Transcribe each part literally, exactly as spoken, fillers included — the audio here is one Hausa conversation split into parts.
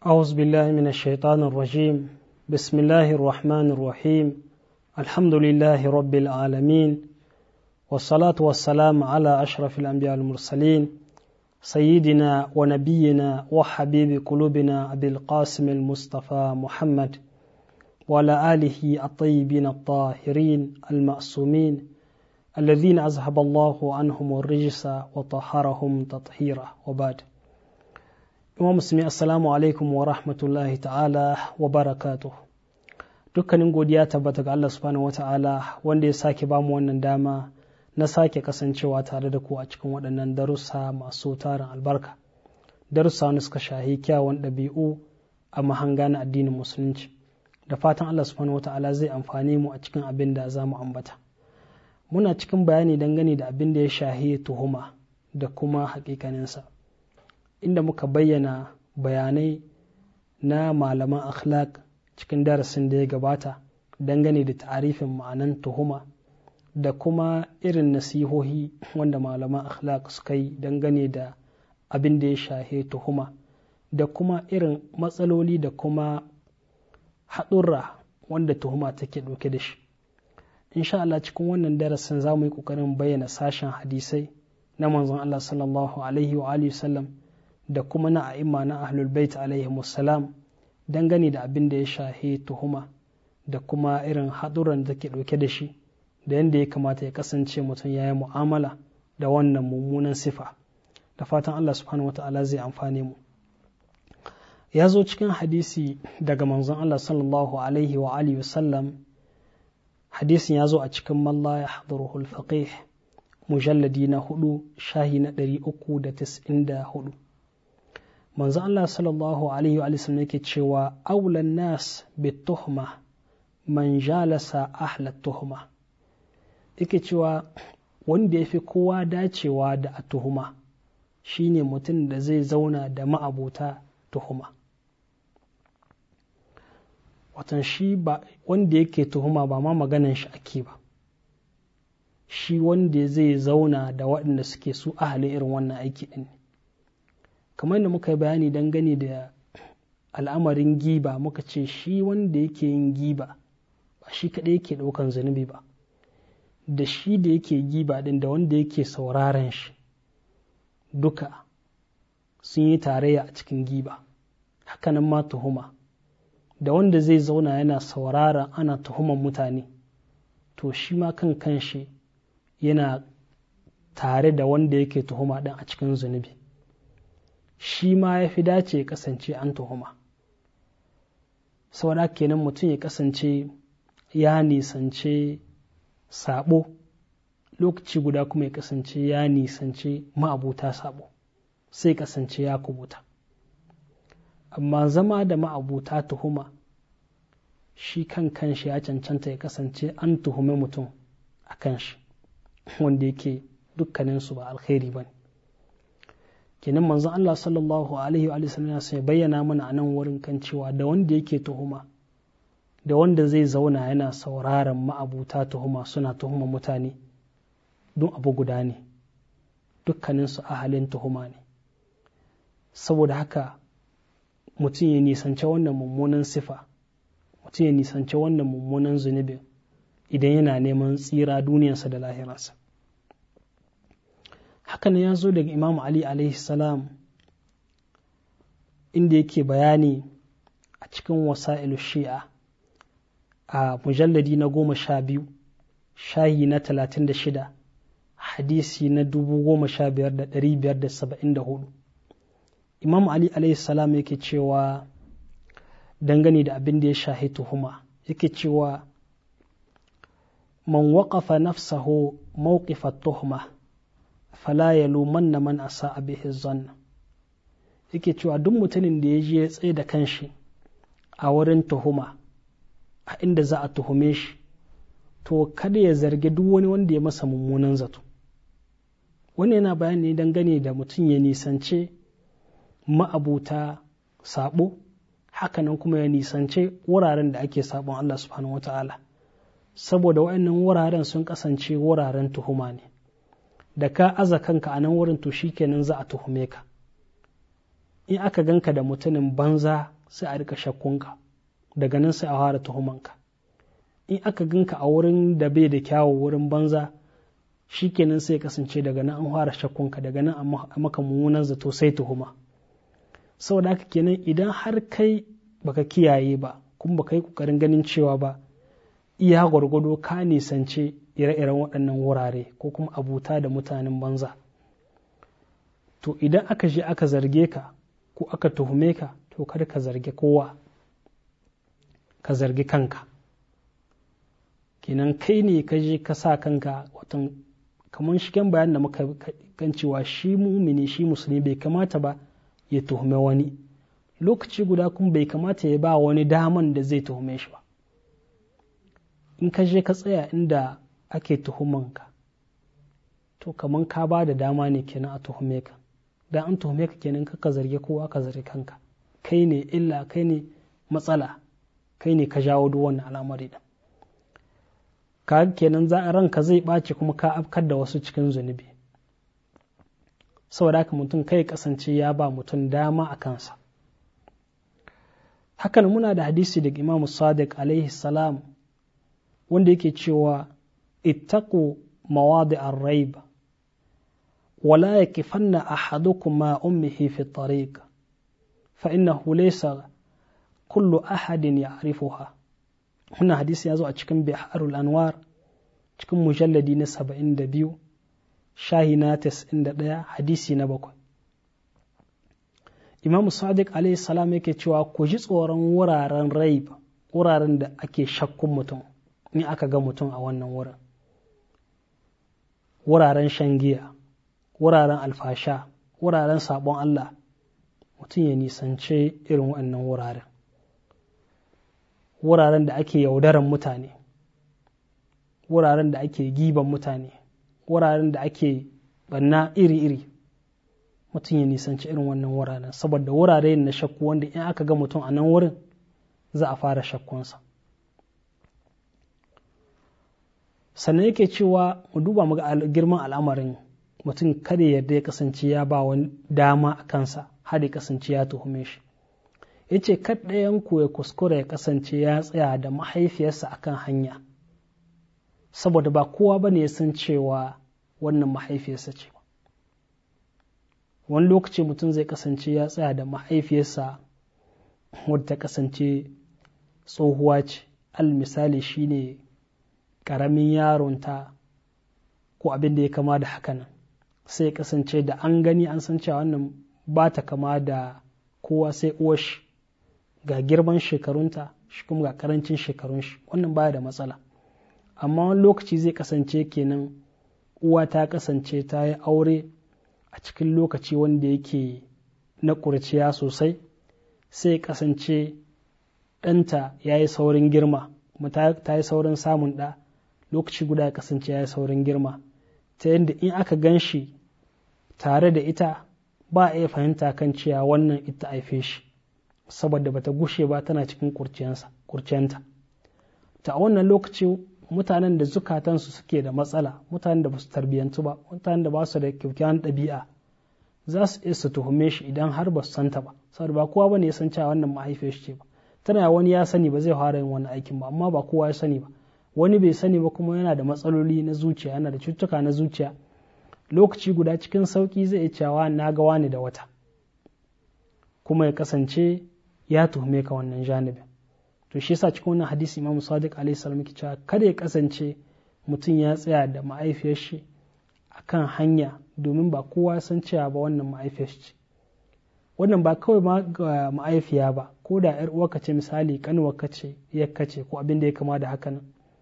أعوذ بالله من الشيطان الرجيم بسم الله الرحمن الرحيم الحمد لله رب العالمين والصلاة والسلام على أشرف الأنبياء المرسلين سيدنا ونبينا وحبيب قلوبنا أبي القاسم المصطفى محمد وعلى آله الطيبين الطاهرين المأسومين الذين أذهب الله عنهم الرجس وطهرهم تطهيرا وبعد. Ima musulmi assalamu alaikum wa rahmatullahi ta'ala wa barakatuh. Dukkanin godiya tabbata ga Allah subhanahu wa ta'ala wanda ya sake bamu wannan dama na sake kasancewa tare da ku a cikin waɗannan darussa masu tarin albarka. Darussa wanda suka shahi kyawun ɗabi'u a mahanga na addinin musulunci. Da fatan Allah subhanahu wa ta'ala zai amfani mu a cikin abin da za mu ambata. Muna cikin bayani dangane da abin da ya shahi tuhuma da kuma haƙiƙaninsa. Inda muka bayyana bayanai na malaman akhlaq cikin darasin da ya gabata dangane da ta'arifin ma'anan tuhuma da kuma irin nasihohi wanda malaman akhlaq suka yi dangane da abin da ya shahe tuhuma da kuma irin matsaloli da kuma haɗurra wanda tuhuma take ɗauke da shi. Insha Allah cikin wannan darasin za mu yi ƙoƙarin bayyana sashen hadisai na manzon Allah sallallahu alaihi wa alihi wasallam da kuma na a'imma na ahlul bait alaihi musallam dangane da abin da ya shahi tuhuma da kuma irin haɗuran da ke ɗauke da shi da yadda ya kamata ya kasance mutum ya yi mu'amala da wannan mummunan sifa da fatan Allah subhanahu wata'ala zai amfane mu. Ya zo cikin hadisi daga manzon Allah sallallahu alaihi wa alihi wasallam, hadisin ya zo a cikin man la yahduruhu al-faqih mujalladi na hudu shahi na ɗari uku da tis'in da hudu. Manzo Allah sallallahu alaihi wa sallam yake cewa aulan nas bituhma man jalasa ahla tuhma, yake cewa wanda yafi kowa dacewa da a tuhuma shine mutum da zai zauna da ma'abuta tuhuma. Watan shi ba wanda yake tuhuma ba ma maganan shi ake ba, shi wanda zai zauna da waɗanda suke su ahalin irin wannan aiki ɗin. Kamar da muka yi bayani dangane da al'amarin giba muka ce shi wanda yake yin giba ba shi kaɗai yake ɗaukan zunubi ba, da shi da yake giba ɗin da wanda yake sauraron shi duka sun yi tarayya a cikin giba. Hakanan ma tuhuma, da wanda zai zauna yana saurara ana tuhuman mutane to shi ma kan kanshi yana tare da wanda yake tuhuma ɗin a cikin zunubi. Shi ma ya fi dace ya kasance an tuhuma. Saboda kenan mutum ya kasance ya nisance sabo lokaci guda kuma ya kasance ya nisance ma'abuta sabo sai kasance ya kubuta. Amma zama da ma'abuta tuhuma shi kan kanshi ya cancanta ya kasance an tuhume mutum a kanshi wanda yake dukkaninsu ba alkhairi ba ne. Kenan manzon Allah sallallahu alaihi wa sallam ya bayyana mana a nan wurin kan cewa da wanda yake tuhuma da wanda zai zauna yana sauraron ma'abuta tuhuma suna tuhuma mutane don abu guda ne, dukkaninsu ahalin tuhuma ne. Saboda haka mutum ya nisance wannan mummunan sifa, mutum ya nisance wannan mummunan zunubi idan yana neman tsira duniyarsa da lahirarsa. Hakan ya zo daga Imam Ali alaihi salam inda yake bayani a cikin wasa'ilu shi'a a mujalladi na goma sha biyu shahi na talatin da shida hadisi na dubu goma sha biyar da ɗari biyar da saba'in da hudu. Imam Ali alaihi salam yake cewa dangane da abin da ya shahi tuhuma yake cewa man waƙafa nafsahu mawqifa tuhma fala yalumanna man asa'a bihi zanna, yake cewa duk mutumin da ya je ya tsaye da kanshi a wurin tuhuma a inda za a tuhume shi to kada ya zargi duk wani wanda ya masa mummunan zato. Wannan yana bayani dangane da mutum ya nisance ma'abuta sabo, hakanan kuma ya nisance wuraren da ake sabon Allah subhanahu wata'ala, saboda waɗannan wuraren sun kasance wuraren tuhuma ne. Da ka aza kanka a nan wurin to shikenan za a tuhume ka. In aka ganka da mutumin banza sai a rika shakkunka, daga nan sai a fara tuhumanka. In aka ganka a wurin da bai da kyawu, wurin banza, shi kenan sai kasance daga nan an fara shakkunka, daga nan a maka mummunan zato sai tuhuma. Saboda haka kenan idan har kai baka kiyaye ba kuma baka yi kokarin ganin cewa ba iya gwargwado ka nisance ire-iren waɗannan wurare ko kuma abuta da mutanen banza, to idan aka je aka zarge ka ko aka tuhume ka, to kada ka zargi kowa, ka zargi kanka. Kenan kai ne ka je ka sa kanka, watan kamar shigen bayan da muka kan cewa shi mumini, shi musulmi bai kamata ba ya tuhume wani, lokaci guda kuma bai kamata ya ba wani daman da zai tuhume shi ba. In ka je ka tsaya inda ake tuhumanka, to kamar ka ba da dama ne kenan a tuhume ka, dan an tuhume ka kenan ka zarge kowa, ka zarge kanka, kai ne illa, kai ne matsala, kai ne ka jawo duk wannan al'amari da ka kenan za a ranka zai ɓace kuma ka afkar da wasu cikin zunubi. Saboda haka mutum kai kasance ya ba mutum dama a kansa. Hakan muna da hadisi daga Imam Sadiq alaihi salam wanda yake cewa ittaqu mawadi ar-raib wala yakifanna ahadukum ma ummihi fi at-tariq fa innahu laysa kullu ahadin ya'rifuha. Wannan hadisi ya zo a cikin Biharul Anwar cikin mujalladi na saba'in da biyu, shahi na tas'in da ɗaya, hadisi na bakwai. Imam Sadiq alaihi salam yake cewa ku ji tsoron wuraren raib, wuraren da ake shakkun mutum in aka ga mutum a wannan wurin, wuraren shan giya, wuraren alfasha, wuraren sabon Allah, mutum ya nisance irin waɗannan wuraren. Wuraren da ake yaudaran mutane, wuraren da ake giban mutane, wuraren da ake banna iri-iri, mutum ya nisanci irin wannan wuraren, saboda wurare na shakku wanda in aka ga mutum a nan wurin za a fara shakkunsa. Sannan yake cewa mu duba muga girman al'amarin mutum kada yarda ya kasance ya ba wani dama a kansa har ya kasance ya tuhume shi. Ya ce kaɗayanku ya kuskura ya kasance ya tsaya da mahaifiyarsa akan hanya, saboda ba kowa ba ne ya san cewa wannan mahaifiyarsa ce. Wani lokaci mutum zai kasance ya tsaya da mahaifiyarsa wadda ta kasance tsohuwa ce, al misali shine ƙaramin yaronta ko abin da ya kama da hakanan, sai ya kasance da an gani an san cewa wannan ba ta kama da kowa sai uwar shi, ga girman shekarunta shi kuma ga karancin shekarun shi, wannan baya da matsala. Amma wani lokaci zai kasance kenan uwa ta kasance ta yi aure a cikin lokaci wanda yake na ƙurciya sosai, sai kasance ɗanta ya yi saurin girma, kuma ta yi saurin samun ɗa, lokaci guda ya kasance ya yi saurin girma, ta yadda in aka gan shi tare da ita ba a iya fahimta kan cewa wannan ita haife shi, saboda bata gushe ba tana cikin kurciyanta. Ta a wannan lokaci mutanen da zukatansu suke da matsala, mutanen da ba su tarbiyyantu ba, mutanen da ba su da kyakkyawan ɗabi'a, za su iya su tuhume shi idan har ba su santa ba, saboda ba kowa ba ne ya san cewa wannan mahaifiyar shi ce ba. Tana wani ya sani ba zai fara yin wani aikin ba, amma ba kowa ya sani ba. Wani bai sani ba kuma yana da matsaloli na zuciya, yana da cututtuka na zuciya, lokaci guda cikin sauki zai iya cewa na ga wani da wata, kuma ya kasance ya tuhume ka wannan janibin. To shi yasa cikin wannan hadisi Imam Sadiq alaihi salam yake cewa kada ya kasance mutum ya tsaya da ma'aifiyar shi akan hanya, domin ba kowa ya san cewa ba wannan ma'aifiyar shi. Wannan ba kawai ma ga ma'aifiya ba, ko da yar uwarka ce misali, kanuwarka ce, yakka ce ko abin da ya kama da haka nan,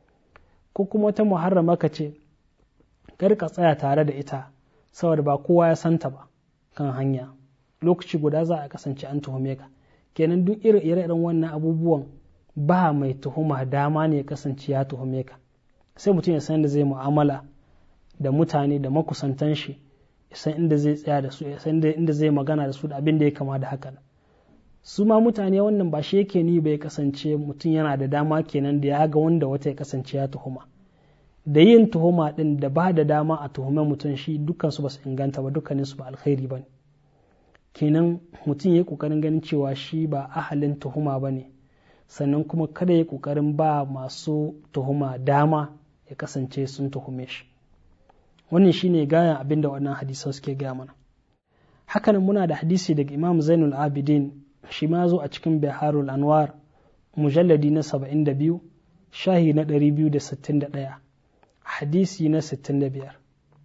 ko kuma wata muharrama ka ce, kar ka tsaya tare da ita saboda ba kowa ya santa ba kan hanya, lokaci guda za a kasance an tuhume ka. Kenan duk ire-iren wannan abubuwan ba mai tuhuma dama ne ya kasance ya tuhume ka, sai mutum ya san da zai mu'amala da mutane da makusantan shi, ya san inda zai tsaya da su, ya san inda zai magana da su da abin da ya kama da haka. Su ma mutane wannan ba shi yake ni ba ya kasance mutum yana da dama kenan da ya ga wanda wata ya kasance ya tuhuma. Da yin tuhuma din da ba da dama a tuhume mutum shi dukkansu ba su inganta ba, dukkaninsu ba alkhairi ba ne. kenan mutum ya yi ƙoƙarin ganin cewa shi ba ahalin tuhuma ba ne, sannan kuma kada ya ƙoƙarin ba masu tuhuma dama ya kasance sun tuhume shi. Wannan shi ne gayan abin da wannan hadisan suke gaya mana. Hakanan muna da hadisi daga Imam Zainul Abidin, shi ma zo a cikin Biharul Anwar mujalladi na saba'in da biyu shahi na ɗari biyu da sittin da ɗaya hadisi na sittin da biyar.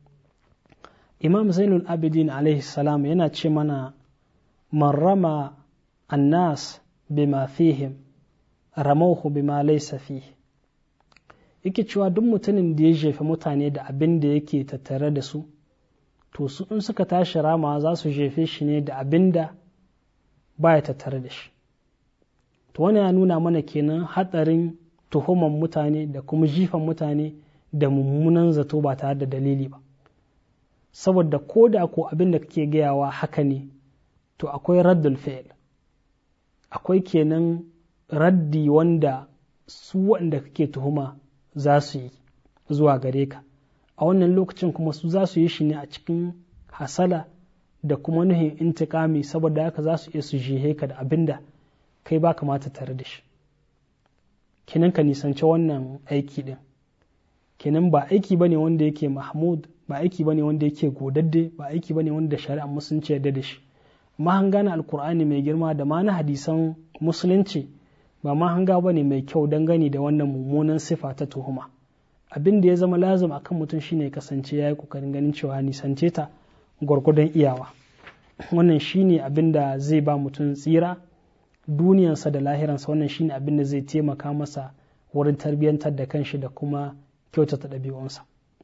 Imam Zainul Abidin alaihi salam yana ce mana man rama annas bima fihim ramauhu bima laysa fihi, yake cewa duk mutumin da ya jefe mutane da abin da yake tattare da su, to su in suka tashi rama za su jefe shi ne da abin da baya tattare da shi. To wani ya nuna mana kenan hatsarin tuhuman mutane da kuma jifan mutane da mummunan zato ba tare da dalili ba, saboda ko da ko abin da kake gayawa haka ne, to akwai raddul fi'l, akwai kenan raddi wanda su wanda kake tuhuma za su yi zuwa gare ka. A wannan lokacin kuma su za su yi shi ne a cikin hasala da kuma nuhin intikami, saboda haka za su iya su jihe ka da abin da kai ba kamata tare da shi. Kenan ka nisanci wannan aiki din. Kenan ba aiki bane wanda yake mahmud, ba aiki bane wanda yake godadde, ba aiki bane wanda shari'ar musulunci yarda da shi. Mahanga alkur'ani mai girma da ma na hadisan musulunci ba mahanga bane mai kyau dangane da wannan mummunan sifa ta tuhuma. Abin da ya zama lazim akan mutum shine kasance ya yi kokarin ganin cewa nisance ta gwargwadon iyawa. Wannan shine abin da zai ba mutum tsira duniyansa da lahiransa. Wannan shine abin da zai taimaka masa wurin tarbiyyantar da kanshi da kuma kyautata ɗabi'unsa.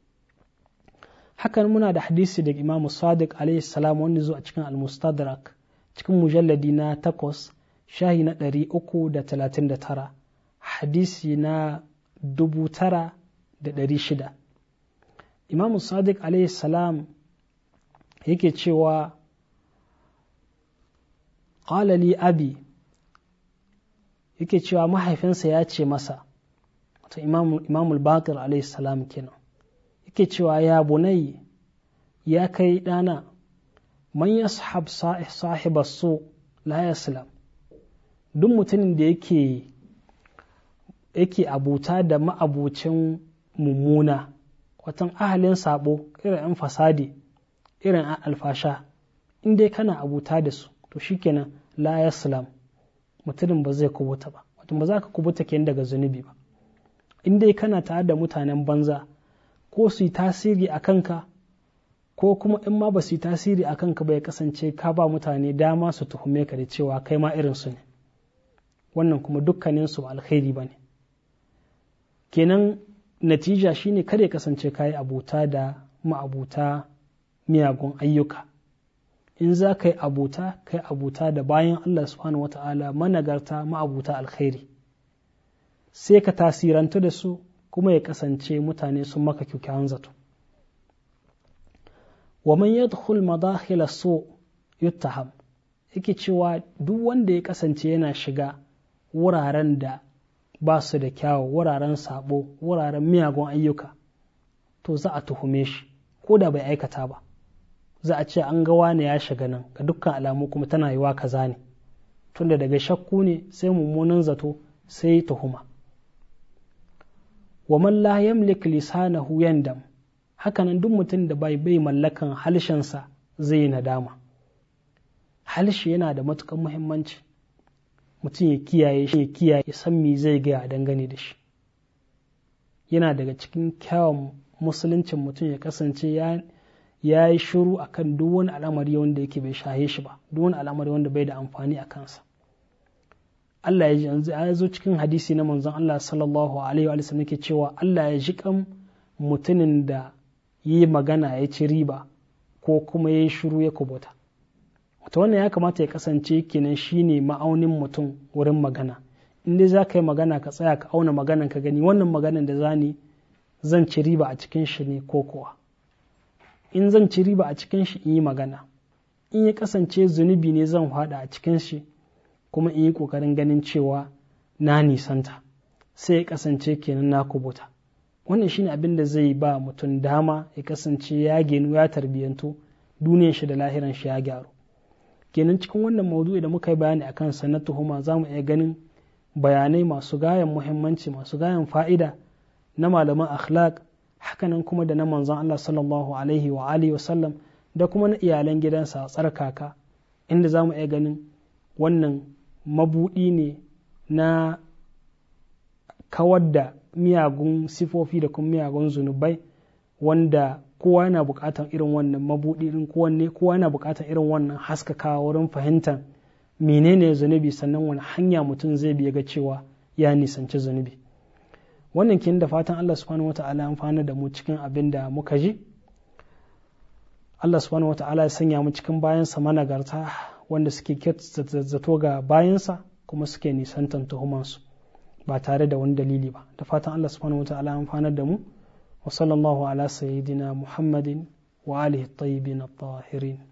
Hakan muna da hadisi daga Imam Sadiq alaihi salam wanda zo a cikin Al-Mustadrak cikin mujalladi na takwas shahi na ɗari uku da talatin da tara hadisi na dubu tara da ɗari shida. Imam Sadiq alaihi salam yake cewa qala li abi, yake cewa mahaifinsa ya ce masa, wato Imam al-Baqir alaihi salam kenan, yake cewa ya bunai, ya kai ɗana, man yashab sahiba su la yaslam, duk mutumin da yake yake abuta da ma'abucin mummuna, watan ahalin sabo, irin yan fasadi, irin an alfasha, in dai kana abuta da su, to shikenan la yaslam, mutumin ba zai kubuta ba, wato ba za ka kubuta kenan daga zunubi ba. In dai kana tare da mutanen banza, ko su yi tasiri a kanka, ko kuma in ma ba su yi tasiri a kanka ba ya kasance ka ba mutane dama su tuhume ka da cewa kai ma irinsu ne, wannan kuma dukkaninsu ba alkhairi ba ne. Kenan natija shine kada ya kasance ka yi abuta da ma'abuta miyagun ayyuka. In za ka yi abuta, ka yi abuta da bayan Allah subhanahu wata'ala managarta ma'abuta alkhairi, sai ka tasirantu da su kuma ya kasance mutane sun maka kyakkyawan zato. Wa man yadkhul madakhil as-su yuttaham, yake cewa duk wanda ya kasance yana shiga wuraren da ba su da kyawu, wuraren sabo, wuraren miyagun ayyuka, to za a tuhume shi ko da bai aikata ba. Za a ce an ga wane ya shiga nan, ga dukkan alamu kuma tana yiwa kaza ne, tunda daga shakku ne sai mummunan zato sai tuhuma. Wa man la yamlik lisanahu yandam, hakanan duk mutum da bai bai mallakan halshensa zai nadama. Halshe yana da matukan muhimmanci, mutum ya kiyaye shi, ya kiyaye ya san me zai gaya dangane da shi. Yana daga cikin kyawun musuluncin mutum ya kasance ya ya yi shiru akan duk wani al'amari wanda yake bai shahe shi ba, duk wani al'amari wanda bai da amfani a kansa. Allah ya ji yanzu ya zo cikin hadisi na manzon Allah sallallahu alaihi wa sallam yake cewa Allah ya ji kan mutumin da yi magana ya ci riba ko kuma ya yi shiru ya kubuta. Wata wannan ya kamata ya kasance kenan shine ma'aunin mutum wurin magana. In dai za ka yi magana ka tsaya ka auna maganan ka gani wannan maganan da zani zan ci riba a cikin shi ne ko kuwa. In zan ci riba a cikin shi in yi magana, in ya kasance zunubi ne zan hada a cikin shi kuma in yi kokarin ganin cewa na nisanta, sai ya kasance kenan na kubuta. Wannan shine abin da zai ba mutum dama ya kasance ya genu ya tarbiyyantu, duniyar shi da lahiran shi ya gyaru. kenan cikin wannan maudu'i da muka yi bayani akan sa na tuhuma za mu iya ganin bayanai masu gayan muhimmanci masu gayan fa'ida na malaman akhlaq, hakanan kuma da na manzon Allah sallallahu alaihi wa alihi wa sallam da kuma na iyalan gidansa tsarkaka, inda za mu iya ganin wannan mabuɗi ne na kawar da miyagun sifofi da kuma miyagun zunubai, wanda kowa yana buƙatar irin wannan mabuɗi din, kowanne kowa yana buƙatar irin wannan haskakawa wurin fahimtar menene zunubi, sannan wani hanya mutum zai biya ga cewa ya nisanci zunubi. Wannan kin da fatan Allah subhanahu wata'ala ya amfana da mu cikin abin da muka ji. Allah subhanahu wata'ala ya sanya mu cikin bayansa managarta wanda suke zato ga bayansa kuma suke nisantan tuhumansu ba tare da wani dalili ba. Da fatan Allah subhanahu wata'ala ya amfana da mu. wa sallallahu ala sayyidina Muhammadin wa alihi at-tayyibin at-tahirin.